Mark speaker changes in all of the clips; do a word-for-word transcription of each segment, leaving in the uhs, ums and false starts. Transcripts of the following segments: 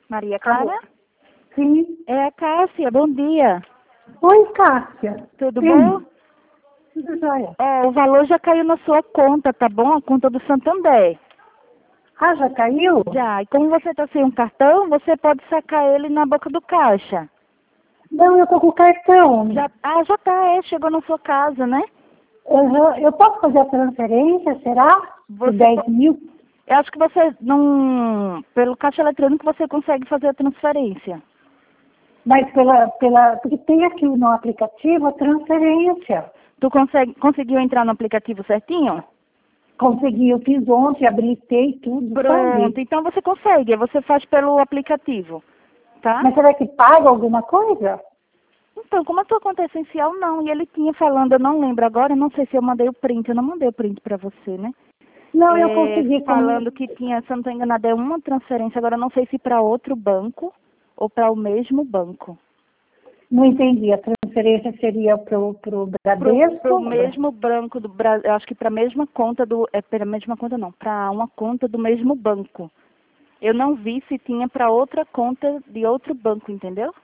Speaker 1: Maria Clara?
Speaker 2: Sim.
Speaker 1: É a Cássia, bom dia.
Speaker 2: Oi, Cássia.
Speaker 1: Tudo
Speaker 2: Sim.
Speaker 1: bom?
Speaker 2: Tudo jóia.
Speaker 1: É, o valor já caiu na sua conta, tá bom? A conta do Santander.
Speaker 2: Ah, já caiu?
Speaker 1: Já. E como você está sem um cartão, você pode sacar ele na boca do caixa.
Speaker 2: Não, eu tô com o cartão.
Speaker 1: Já, ah, já tá, é. Chegou na sua casa, né?
Speaker 2: Uhum. Eu posso fazer a transferência, será?
Speaker 1: Você
Speaker 2: De dez
Speaker 1: po-
Speaker 2: mil?
Speaker 1: Eu acho que você não... Pelo caixa eletrônico você consegue fazer a transferência.
Speaker 2: Mas pela, pela... Porque tem aqui no aplicativo a transferência.
Speaker 1: Tu consegue, conseguiu entrar no aplicativo certinho?
Speaker 2: Consegui, eu fiz ontem, habilitei tudo,
Speaker 1: Pronto,
Speaker 2: sabe?
Speaker 1: então você consegue. Você faz pelo aplicativo, tá?
Speaker 2: Mas será que paga alguma coisa?
Speaker 1: Então, como a tua conta é essencial, não. E ele tinha falando, eu não lembro agora, eu não sei se eu mandei o print, eu não mandei o print pra você, né?
Speaker 2: Não, eu
Speaker 1: É,
Speaker 2: consegui.
Speaker 1: falando
Speaker 2: Como...
Speaker 1: que tinha, se eu não estou enganada, é uma transferência, agora eu não sei se para outro banco ou para o mesmo banco.
Speaker 2: Não entendi. A transferência seria pro, pro Bradesco?
Speaker 1: Para o mesmo banco do Brasil, acho que para a mesma conta do, é para a mesma conta não, para uma conta do mesmo banco. Eu não vi se tinha para outra conta de outro banco, entendeu?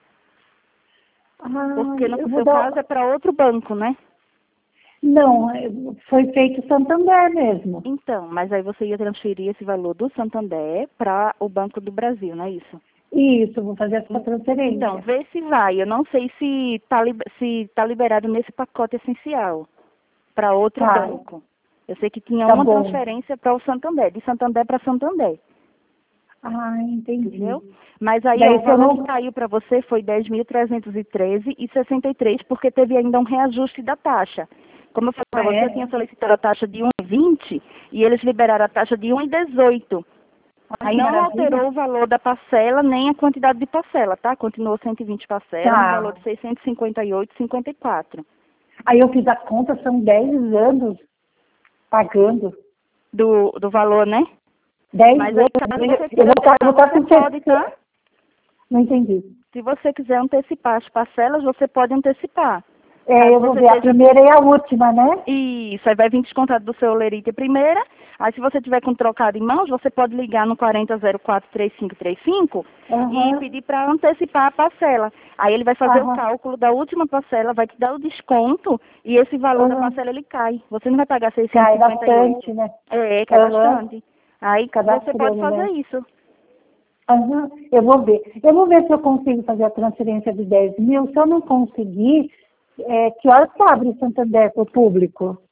Speaker 2: Ah,
Speaker 1: Porque no
Speaker 2: eu vou
Speaker 1: seu
Speaker 2: dar...
Speaker 1: caso é para outro banco, né?
Speaker 2: Não, é, foi feito Santander mesmo.
Speaker 1: Então, mas aí você ia transferir esse valor do Santander para o Banco do Brasil, não é isso?
Speaker 2: Isso, vou fazer essa transferência.
Speaker 1: Então, vê se vai. Eu não sei se está se tá liberado nesse pacote essencial para outro
Speaker 2: Tá,
Speaker 1: banco. Eu sei que tinha
Speaker 2: tá
Speaker 1: uma
Speaker 2: bom.
Speaker 1: transferência para o Santander, de Santander para Santander,
Speaker 2: Ah, entendi.
Speaker 1: entendeu? Mas aí, ó,
Speaker 2: Daí
Speaker 1: o
Speaker 2: se eu
Speaker 1: valor que
Speaker 2: não...
Speaker 1: caiu para você foi dez mil trezentos e treze e sessenta e três, porque teve ainda um reajuste da taxa. Como eu falei para
Speaker 2: Ah,
Speaker 1: você, eu
Speaker 2: é?
Speaker 1: tinha solicitado a taxa de um e vinte e eles liberaram a taxa de um e dezoito.
Speaker 2: Olha que
Speaker 1: Não
Speaker 2: maravilha.
Speaker 1: alterou o valor da parcela, nem a quantidade de parcela, tá? Continuou cento e vinte parcelas, no valor
Speaker 2: Tá.
Speaker 1: de seiscentos e cinquenta e oito vírgula cinquenta e quatro.
Speaker 2: Aí eu fiz a conta, são dez anos pagando.
Speaker 1: Do, do valor, né?
Speaker 2: Dez
Speaker 1: Mas aí,
Speaker 2: anos.
Speaker 1: caso você
Speaker 2: Eu
Speaker 1: queira
Speaker 2: vou estar eu vou
Speaker 1: antecipar,
Speaker 2: estar
Speaker 1: você
Speaker 2: com
Speaker 1: pode, tá?
Speaker 2: sessenta. Não entendi.
Speaker 1: Se você quiser antecipar as parcelas, você pode antecipar.
Speaker 2: É,
Speaker 1: Caso
Speaker 2: eu vou
Speaker 1: você
Speaker 2: ver a
Speaker 1: esteja...
Speaker 2: primeira e a última, né?
Speaker 1: Isso, aí vai vir descontado do seu Olerite primeira. Aí, se você tiver com trocado em mãos, você pode ligar no quarenta zero quatro três cinco três cinco e
Speaker 2: Aham,
Speaker 1: pedir para antecipar a parcela. Aí ele vai fazer o
Speaker 2: aham,
Speaker 1: cálculo da última parcela, vai te dar o desconto e esse valor da
Speaker 2: aham.
Speaker 1: parcela ele cai. Você não vai pagar seiscentos e
Speaker 2: Cai
Speaker 1: cinquenta e oito.
Speaker 2: bastante, né?
Speaker 1: É, cai
Speaker 2: Aham,
Speaker 1: bastante. Aí você pode
Speaker 2: cadastrando,
Speaker 1: fazer
Speaker 2: né?
Speaker 1: isso.
Speaker 2: Aham, eu vou ver. Eu vou ver se eu consigo fazer a transferência de dez mil. Se eu não conseguir, é, que horas que abre o Santander para o público?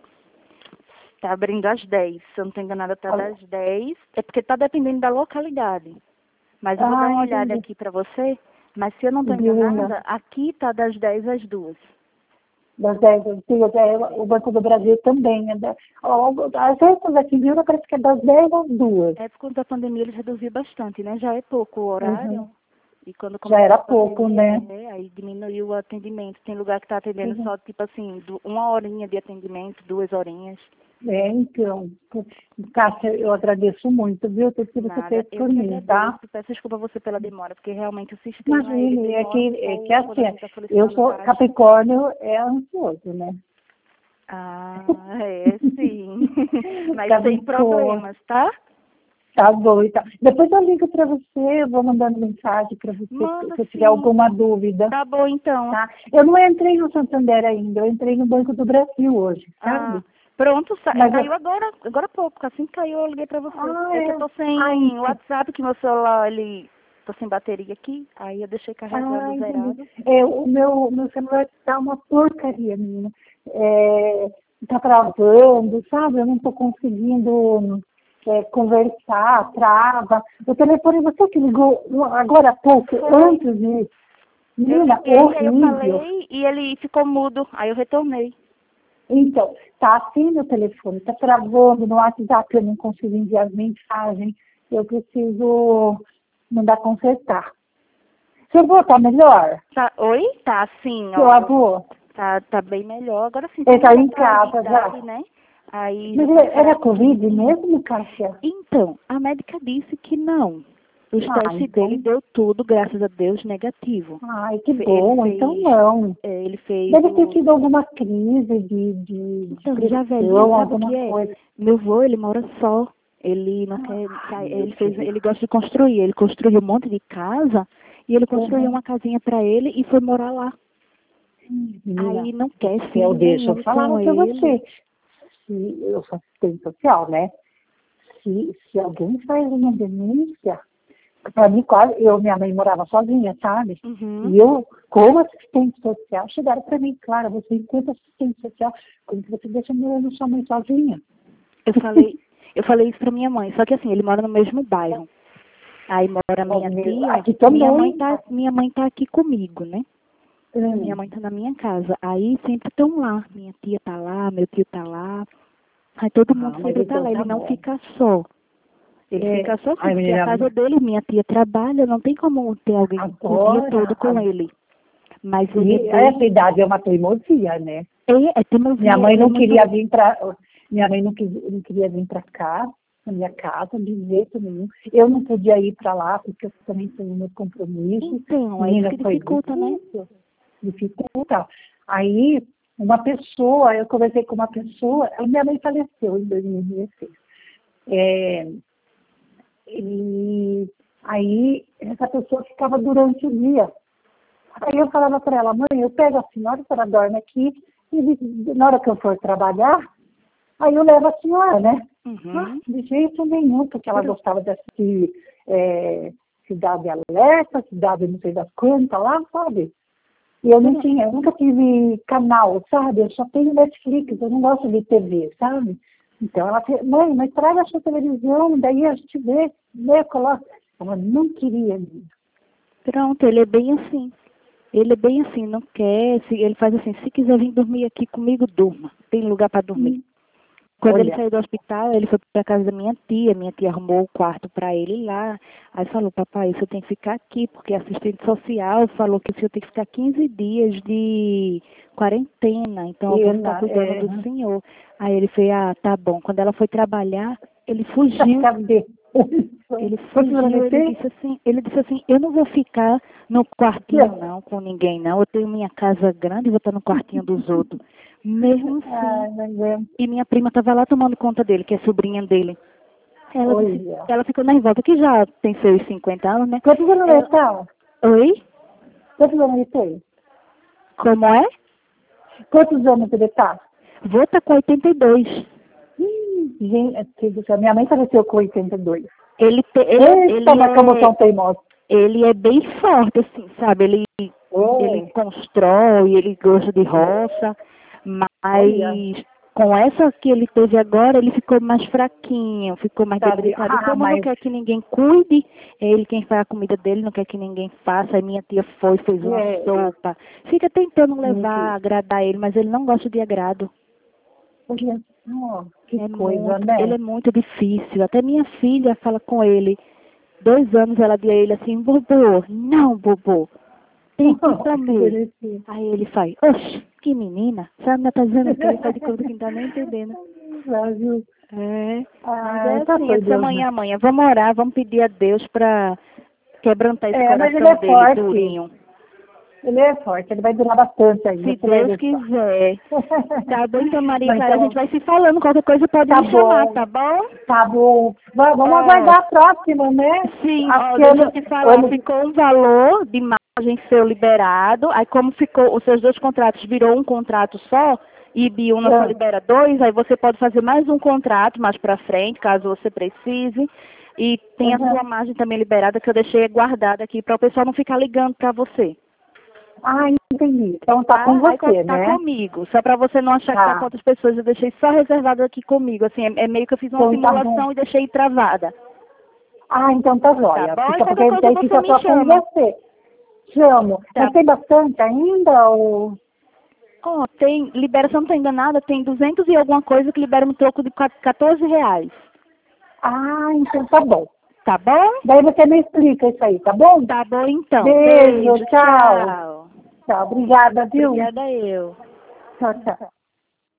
Speaker 1: Tá abrindo às dez. Se eu não estou enganada, tá
Speaker 2: Ah,
Speaker 1: das dez. É porque tá dependendo da localidade. Mas eu vou dar
Speaker 2: ah,
Speaker 1: uma olhada
Speaker 2: entendi.
Speaker 1: aqui para você. Mas se eu não estou
Speaker 2: De uma,
Speaker 1: enganada, aqui tá das dez às duas.
Speaker 2: das dez às duas, é, o Banco do Brasil também. É da, ó, as vezes aqui em Vila parece que é das dez às duas.
Speaker 1: É por conta da pandemia eles reduziram bastante, né? Já é pouco o horário.
Speaker 2: Uhum.
Speaker 1: E quando
Speaker 2: Já
Speaker 1: começou
Speaker 2: era
Speaker 1: a
Speaker 2: pouco,
Speaker 1: pandemia,
Speaker 2: né?
Speaker 1: é, aí diminuiu o atendimento. Tem lugar que está atendendo
Speaker 2: Uhum.
Speaker 1: só, tipo assim, du- uma horinha de atendimento, duas horinhas.
Speaker 2: É, então, Cássia, eu agradeço muito, viu, tudo que você
Speaker 1: Nada.
Speaker 2: fez
Speaker 1: Eu
Speaker 2: por
Speaker 1: que
Speaker 2: mim, tá?
Speaker 1: agradeço. Peço desculpa a você pela demora, porque realmente o sistema, ele
Speaker 2: Imagine, é
Speaker 1: demora um
Speaker 2: que, é que
Speaker 1: pouco quando a
Speaker 2: assim,
Speaker 1: gente está
Speaker 2: eu
Speaker 1: solicitando
Speaker 2: sou
Speaker 1: taxa.
Speaker 2: Capricórnio, é ansioso, né?
Speaker 1: Ah, é, sim. Mas sem
Speaker 2: Capricórnio,
Speaker 1: problemas, tá?
Speaker 2: tá bom, então. Depois eu ligo para você, eu vou mandando mensagem para você
Speaker 1: Manda
Speaker 2: se eu tiver
Speaker 1: sim.
Speaker 2: alguma dúvida,
Speaker 1: Tá bom, então.
Speaker 2: tá? Eu não entrei no Santander ainda, eu entrei no Banco do Brasil hoje,
Speaker 1: Ah,
Speaker 2: sabe?
Speaker 1: pronto, sa-
Speaker 2: Mas eu...
Speaker 1: caiu agora, agora há pouco. Assim que caiu, eu liguei pra você.
Speaker 2: Ah,
Speaker 1: É que eu
Speaker 2: é.
Speaker 1: tô
Speaker 2: Ah,
Speaker 1: sem
Speaker 2: então.
Speaker 1: WhatsApp, que meu celular, ele... Tô sem bateria aqui, aí eu deixei
Speaker 2: Ah,
Speaker 1: carregando
Speaker 2: entendi.
Speaker 1: zerado.
Speaker 2: É, o meu, meu celular tá uma porcaria, menina. É, tá travando, sabe? Eu não tô conseguindo é, conversar, trava. O telefone, você que ligou um- agora há pouco,
Speaker 1: Foi.
Speaker 2: antes de...
Speaker 1: Eu
Speaker 2: Menina,
Speaker 1: liguei, aí eu
Speaker 2: horrível.
Speaker 1: falei e ele ficou mudo. Aí eu retornei.
Speaker 2: Então, tá assim meu telefone, tá travando no WhatsApp, eu não consigo enviar mensagem. Eu preciso mandar consertar. Seu avô tá melhor?
Speaker 1: Tá, oi? Tá assim,
Speaker 2: Seu
Speaker 1: ó.
Speaker 2: avô?
Speaker 1: Tá, tá bem melhor. Agora sim,
Speaker 2: Ele
Speaker 1: como
Speaker 2: tá
Speaker 1: já
Speaker 2: em
Speaker 1: tá de
Speaker 2: casa já.
Speaker 1: idade, né? Aí já
Speaker 2: Mas
Speaker 1: tá
Speaker 2: ele- era
Speaker 1: fraquinho.
Speaker 2: Covid mesmo, Cássia?
Speaker 1: Então, a médica disse que não. Os
Speaker 2: Ah,
Speaker 1: testes dele
Speaker 2: então.
Speaker 1: deu tudo, graças a Deus, negativo.
Speaker 2: Ai, que
Speaker 1: Fe- Ele
Speaker 2: bom. Então
Speaker 1: fez,
Speaker 2: não.
Speaker 1: é, ele fez
Speaker 2: Deve ter
Speaker 1: o...
Speaker 2: tido alguma crise de, de
Speaker 1: Então, já velhinho,
Speaker 2: depressão,
Speaker 1: sabe o que
Speaker 2: alguma
Speaker 1: é?
Speaker 2: coisa.
Speaker 1: Meu avô, ele mora só. Ele não quer sair, ele fez, ele gosta de construir, ele construiu um monte de casa e ele construiu
Speaker 2: Uhum.
Speaker 1: uma casinha para ele e foi morar lá.
Speaker 2: Menina,
Speaker 1: Aí não quer
Speaker 2: eu
Speaker 1: filho
Speaker 2: deixo eu
Speaker 1: nenhum
Speaker 2: falar
Speaker 1: com
Speaker 2: para
Speaker 1: ele.
Speaker 2: você. Se eu sou assistente social, né? Se, se alguém faz uma denúncia, para mim quase, eu, minha mãe morava sozinha, sabe?
Speaker 1: Uhum.
Speaker 2: E eu, como assistente social, chegaram para mim, claro, você enquanto assistente social, como que você deixa morando sua mãe sozinha?
Speaker 1: Eu falei, eu falei isso para minha mãe, só que assim, ele mora no mesmo bairro. Aí mora minha tia,
Speaker 2: Aqui também.
Speaker 1: minha mãe tá, minha mãe tá aqui comigo, né?
Speaker 2: Hum.
Speaker 1: Minha mãe tá na minha casa. Aí sempre estão lá. Minha tia tá lá, meu tio tá lá. Aí todo mundo
Speaker 2: Ah, mas
Speaker 1: sempre tá
Speaker 2: então
Speaker 1: lá.
Speaker 2: tá
Speaker 1: Ele não
Speaker 2: bom.
Speaker 1: fica só. Ele
Speaker 2: É,
Speaker 1: fica só assim,
Speaker 2: ai,
Speaker 1: porque a
Speaker 2: menina,
Speaker 1: casa dele, minha tia trabalha, não tem como ter alguém o dia
Speaker 2: agora,
Speaker 1: todo com
Speaker 2: a-
Speaker 1: ele. Mas ele é
Speaker 2: e
Speaker 1: bem...
Speaker 2: essa idade é uma teimosia, né?
Speaker 1: É, é teimosia,
Speaker 2: Minha mãe
Speaker 1: ele é
Speaker 2: não
Speaker 1: muito...
Speaker 2: queria vir para minha mãe não, quis, não queria vir para cá, na minha casa, de jeito nenhum. Eu não podia ir para lá, porque eu também tenho meus compromissos.
Speaker 1: Então, é isso
Speaker 2: Menina,
Speaker 1: que
Speaker 2: foi
Speaker 1: dificulta, né?
Speaker 2: difícil, dificulta. Aí, uma pessoa, eu conversei com uma pessoa, a minha mãe faleceu em dois mil e dezesseis. É, e aí, essa pessoa ficava durante o dia. Aí eu falava para ela, mãe, eu pego a senhora, a senhora dorme aqui, e na hora que eu for trabalhar, aí eu levo a senhora, né?
Speaker 1: Uhum.
Speaker 2: Ah, de jeito nenhum, porque ela gostava de assistir é, Cidade Alerta, Cidade não sei das quantas lá, sabe? E eu não tinha, eu nunca tive canal, sabe? Eu só tenho Netflix, eu não gosto de T V, sabe? Então ela falou, mãe, mas traga a sua televisão, daí a gente vê, né, coloca. Ela não queria ir.
Speaker 1: Pronto, ele é bem assim. Ele é bem assim, não quer, se, ele faz assim, se quiser vir dormir aqui comigo, durma. Tem lugar para dormir.
Speaker 2: Hum.
Speaker 1: Quando
Speaker 2: Olha.
Speaker 1: ele saiu do hospital, ele foi para casa da minha tia, minha tia arrumou o quarto para ele lá. Aí falou, papai, o senhor tem que ficar aqui, porque a assistente social falou que o senhor tem que ficar quinze dias de quarentena, então eu vou ficar
Speaker 2: Ela,
Speaker 1: cuidando
Speaker 2: é,
Speaker 1: do senhor. Aí ele fez, ah, tá bom. Quando ela foi trabalhar, ele fugiu.
Speaker 2: cadê?
Speaker 1: Ele
Speaker 2: Quantos anos
Speaker 1: fugiu,
Speaker 2: ele
Speaker 1: ele
Speaker 2: tem?
Speaker 1: disse assim, ele disse assim, eu não vou ficar no quartinho não, com ninguém não, eu tenho minha casa grande e vou estar no quartinho dos outros. Mesmo assim,
Speaker 2: Ai, mas é.
Speaker 1: e minha prima estava lá tomando conta dele, que é sobrinha dele. Ela, disse,
Speaker 2: Olha.
Speaker 1: ela ficou nervosa, que já tem seus cinquenta anos, né?
Speaker 2: Quantos anos ele
Speaker 1: Ela,
Speaker 2: tá?
Speaker 1: oi?
Speaker 2: Quantos anos ele tem?
Speaker 1: Como é?
Speaker 2: Quantos anos ele tá?
Speaker 1: Vou estar com oitenta e dois.
Speaker 2: Hum, gente do céu, minha mãe faleceu com oitenta e dois.
Speaker 1: Ele, te- ele, ele,
Speaker 2: Eita, mas como
Speaker 1: é,
Speaker 2: são teimosos.
Speaker 1: ele é bem forte, assim, sabe? Ele, ele
Speaker 2: Oi.
Speaker 1: constrói, ele gosta de roça,
Speaker 2: Olha.
Speaker 1: mas com essa que ele teve agora, ele ficou mais fraquinho, ficou mais
Speaker 2: Sabe?
Speaker 1: debilitado. E
Speaker 2: Ah,
Speaker 1: como não
Speaker 2: mas
Speaker 1: quer que ninguém cuide, é ele quem faz a comida dele, não quer que ninguém faça. Aí minha tia foi, fez uma
Speaker 2: é,
Speaker 1: sopa. Fica tentando levar,
Speaker 2: Gente,
Speaker 1: agradar ele, mas ele não gosta de agrado.
Speaker 2: olha só, que
Speaker 1: É
Speaker 2: coisa,
Speaker 1: muito,
Speaker 2: né?
Speaker 1: ele é muito difícil. Até minha filha fala com ele. Dois anos ela dizia a ele assim, Bobô, não, Bobô, tem que
Speaker 2: Que
Speaker 1: comer.
Speaker 2: bonitinho.
Speaker 1: Aí ele faz, oxe, que menina, sabe, tá dizendo o que ele faz de conta que não tá nem entendendo.
Speaker 2: Já viu?
Speaker 1: É, mas
Speaker 2: Ah,
Speaker 1: é
Speaker 2: tá
Speaker 1: assim,
Speaker 2: por
Speaker 1: essa
Speaker 2: Deus, né?
Speaker 1: manhã, amanhã, vamos orar, vamos pedir a Deus pra quebrantar esse
Speaker 2: É, mas ele
Speaker 1: coração
Speaker 2: é
Speaker 1: dele,
Speaker 2: forte.
Speaker 1: durinho.
Speaker 2: Ele é forte, ele vai durar bastante ainda.
Speaker 1: Se
Speaker 2: Você vai
Speaker 1: Deus
Speaker 2: ver só.
Speaker 1: quiser. Tá bom, então, Maria
Speaker 2: Não,
Speaker 1: Clara, a
Speaker 2: então,
Speaker 1: gente vai se falando, qualquer coisa pode
Speaker 2: tá
Speaker 1: me chamar,
Speaker 2: bom,
Speaker 1: tá bom?
Speaker 2: tá bom. Va- Vamos
Speaker 1: Ó,
Speaker 2: aguardar a próxima, né?
Speaker 1: sim,
Speaker 2: Acho
Speaker 1: ó,
Speaker 2: que
Speaker 1: deixa eu
Speaker 2: ano,
Speaker 1: te falar,
Speaker 2: ano,
Speaker 1: ficou um valor de margem seu liberado, aí como ficou, os seus dois contratos virou um contrato só, e Biúna só
Speaker 2: ano,
Speaker 1: libera dois, aí você pode fazer mais um contrato mais pra frente, caso você precise, e tem a
Speaker 2: uhum.
Speaker 1: sua margem também liberada, que eu deixei guardada aqui, para o pessoal não ficar ligando pra você.
Speaker 2: Ah, entendi. Então tá
Speaker 1: Tá?
Speaker 2: com
Speaker 1: Aí
Speaker 2: você,
Speaker 1: tá
Speaker 2: né?
Speaker 1: comigo, só pra você não achar que tá com
Speaker 2: Tá.
Speaker 1: outras pessoas, eu deixei só reservado aqui comigo, assim, é, é meio que eu fiz uma
Speaker 2: Então tá bom.
Speaker 1: simulação e deixei travada.
Speaker 2: Ah, então tá
Speaker 1: Tá
Speaker 2: jóia.
Speaker 1: bom? E
Speaker 2: Fica,
Speaker 1: qualquer
Speaker 2: porque
Speaker 1: coisa
Speaker 2: daí
Speaker 1: você
Speaker 2: fica
Speaker 1: me
Speaker 2: só com
Speaker 1: chama.
Speaker 2: você. Chamo.
Speaker 1: Tá.
Speaker 2: Mas tem bastante ainda? Ou...
Speaker 1: Ó, tem, liberação não tá enganada, tem duzentos e alguma coisa que libera um troco de quatorze reais.
Speaker 2: Ah, então tá bom.
Speaker 1: Tá bom?
Speaker 2: Daí você me explica isso aí, tá bom?
Speaker 1: Tá bom então.
Speaker 2: Beijo,
Speaker 1: Beijo,
Speaker 2: tchau.
Speaker 1: tchau.
Speaker 2: Tchau, obrigada, viu?
Speaker 1: Obrigada eu.
Speaker 2: Tchau, tchau.